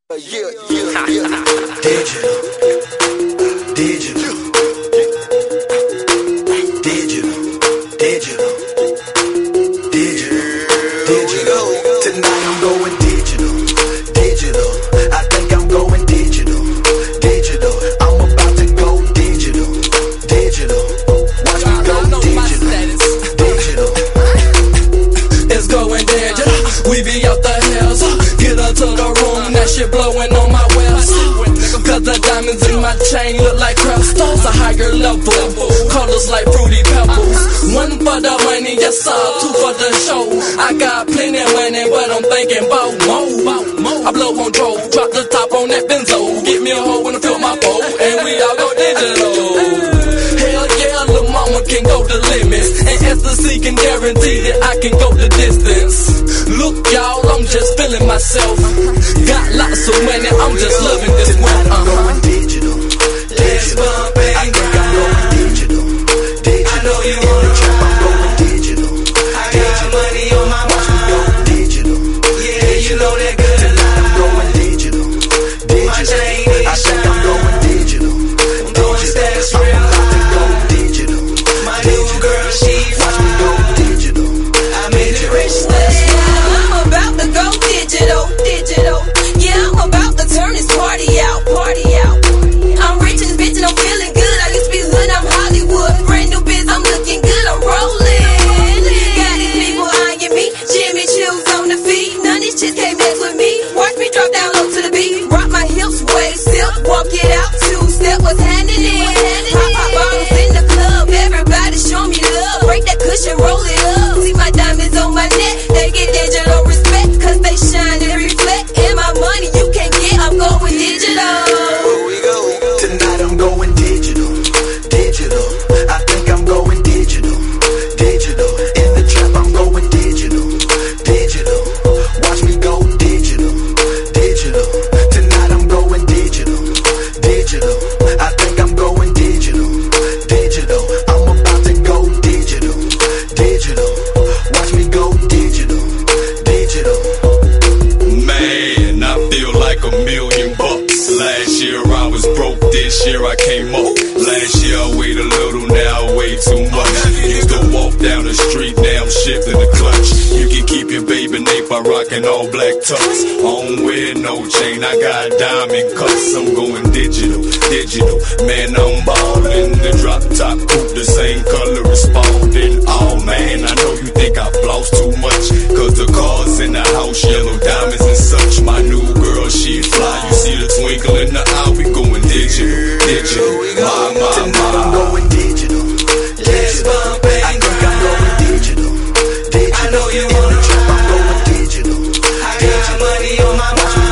Digital, digital, digital, digital, digital. Tonight I'm going digital, digital. I think I'm going digital, digital. I'm about to go digital, digital. Watch me go digital, digital. It's going digital. We be out the hills. Get up to the room, that shit blowing on my webs. Cause the diamonds in my chain look like crystals, a higher level, colors like fruity pebbles. One for the money, yes sir, two for the show. I got plenty of money, but I'm thinking about more. I blow on drove, drop the top on that benzo. Get me a hoe when I fill my bowl, and we all go digital. Hell yeah, little mama can go the limits, and ecstasy can guarantee that I can go the distance. Look y'all, I'm just feeling myself. Got lots of money, I'm just loving this world. I'm going digital, digital. I think I'm going digital, digital. I know you in the trap, I'm going digital. I got money on my mind. Watch me go digital. Yeah, you know that good. Tonight I'm going digital, digital. I think I'm going digital, digital. I'm about to go digital. My new girl, she watch me go digital. I made it rich. I'm about to go digital, digital. Yeah, I'm about to turn this party out, party out. I'm rich in this bitch and I'm feeling good. I used to be hood, I'm Hollywood. Brand new biz, I'm looking good, I'm rolling. Got these people eyeing me, Jimmy Choo's on the feet. None of these chicks can't mess with me. Watch me drop down low to the beat. Rock my hips, wave silk, walk it out, two-step, what's happening? Pop bottles in the club, everybody show me love. Break that cushion, roll it up. See my diamonds on my neck, they get digital respect, cause they shine and reflect. And my money you can't get, I'm going digital. Tonight I'm going digital, digital. I think I'm going digital, digital. In the trap I'm going digital, digital. Watch me go digital, digital. Tonight I'm going digital, digital. I think I'm going digital, digital. I'm about to go digital, digital. Watch me go digital, digital. Man, I feel like $1,000,000. Last year I was broke, this year I came up. Last year I weighed a little, now I weigh too much. Used to walk down the street, now I'm shifting the clutch. You can keep your baby name by rocking all black tux. I don't wear no chain, I got diamond cuts. I'm going digital, digital. Man, I'm ballin'. The drop top coupe, the same color as Spalding. Oh man, I know you think I floss too much, cause the cars in the house, yellow diamonds and such. My new girl, she fly. You see the twinkle in the eye, we going digital, digital. Tonight I'm going digital, digital. I think I'm going digital, digital. I know you wanna trap, I'm going digital. I got money on my mind.